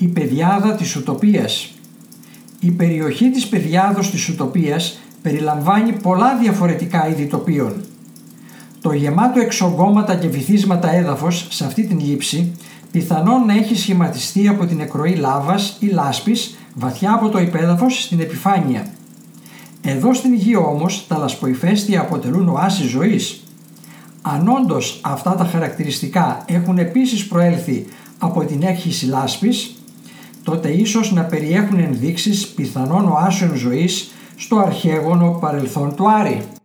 Η πεδιάδα της Ουτοπίας. Η περιοχή της πεδιάδος της Ουτοπίας περιλαμβάνει πολλά διαφορετικά είδη τοπίων. Το γεμάτο εξογκώματα και βυθίσματα έδαφος σε αυτή την λήψη πιθανόν να έχει σχηματιστεί από την εκροή λάβας ή λάσπης βαθιά από το υπέδαφος στην επιφάνεια. Εδώ στην γη όμως τα λασποϊφαίστεια αποτελούν οάσεις ζωής. Αν όντως αυτά τα χαρακτηριστικά έχουν επίσης προέλθει από την έκχυση λάσπης, τότε ίσως να περιέχουν ενδείξεις πιθανών οάσεων ζωής στο αρχαίγωνο παρελθόν του Άρη.